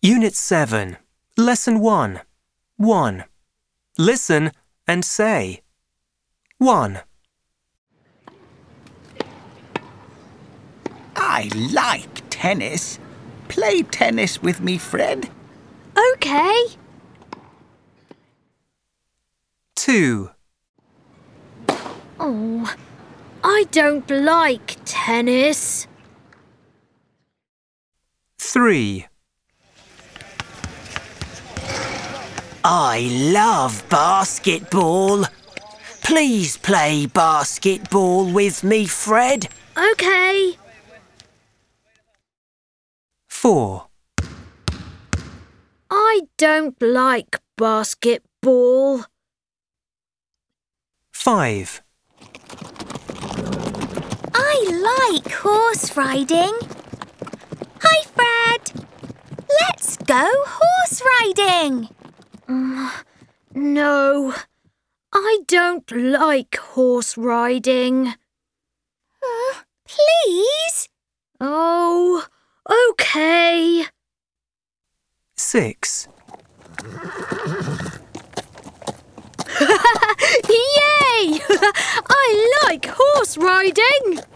Unit 7, Lesson 1. 1. Listen and say. 1. I like tennis. Play tennis with me, Fred. OK. 2. Oh, I don't like tennis. 3. I love basketball. Please play basketball with me, Fred. OK. 4. I don't like basketball. 5. I like horse riding. Hi, Fred. Let's go horse riding. No, I don't like horse riding. Please? Oh, OK. 6. Yay! I like horse riding.